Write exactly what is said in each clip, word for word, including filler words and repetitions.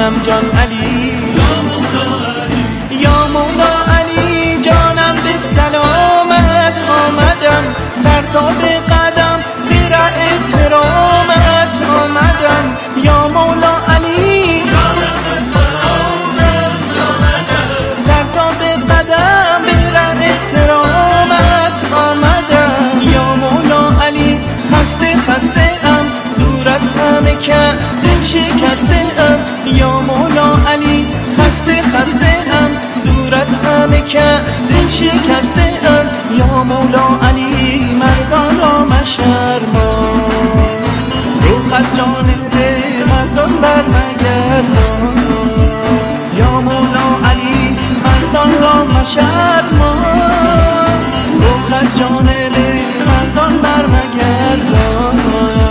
جانم جان علی، یا مولا علی جانم به سلامت آمدم، سر تا به قدم به ره احترامت آمدم. یا مولا علی جانم به سلامت آمدم، سر تا به قدم به ره احترامت آمدم. یا مولا علی خسته خسته ام دور از همه کس دل شکسته ام. یا مولا علی خسته خسته ام دور از همه کس دل شکسته ام. یا مولا علی مردان را مشرمان، روح از جانب مردان برمگردان. یا مولا علی مردان را مشرمان، روح از جانب مردان برمگردان.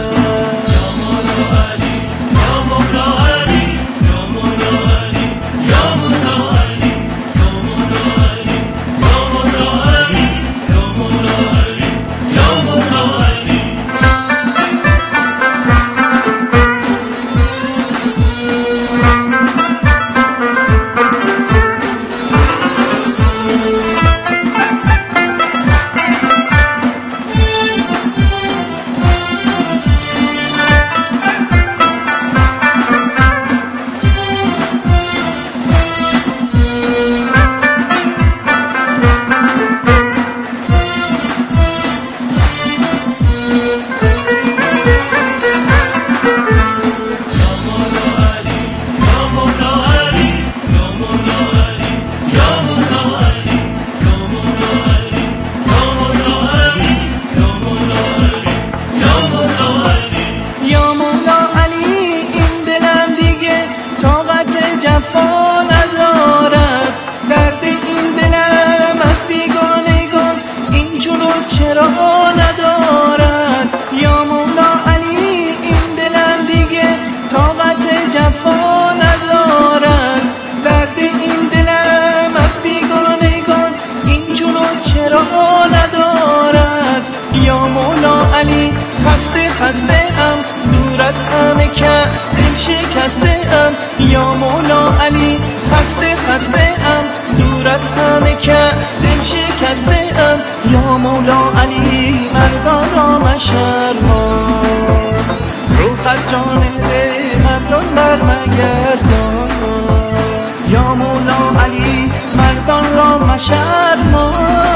چرا ندارد یا مولا علی این دلم دیگه طاقت جفا ندارد، درد این دلم از بیگانگان این چونو چرا ندارد. یا مولا علی خسته خسته ام دور از همه کس دل شکسته ام. یا مولا علی خسته خسته ام دور از همه کس دل شکسته ام. یا مولا علی مردان را مشرمان، روح از جانب مردان برمگردان. یا مولا علی مردان را مشرمان،